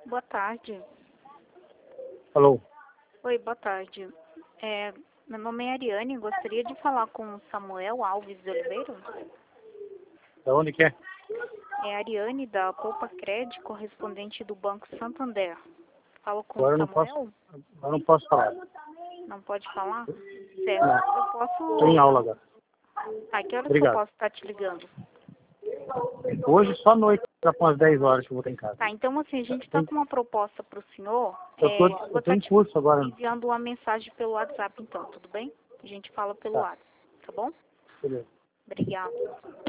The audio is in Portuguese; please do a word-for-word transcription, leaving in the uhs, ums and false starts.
Boa tarde. Alô? Oi, boa tarde. É, meu nome é Ariane, gostaria de falar com o Samuel Alves de Oliveira. Da onde que é? É Ariane, da Poupa Cred, correspondente do Banco Santander. Falo com Agora o eu não Samuel? posso, agora eu não posso falar. Não pode falar? Certo. Eu posso... Estou em aula agora. Ah, que horas que eu Obrigado. posso estar te ligando? Hoje só à noite, já com as dez horas que eu vou estar em casa. Tá, então assim, a gente está com uma proposta para o senhor. Eu É, tô, eu vou eu tô estar em te curso agora. enviando uma mensagem pelo WhatsApp então, tudo bem? A gente fala pelo Tá, WhatsApp, tá bom? beleza. Obrigada.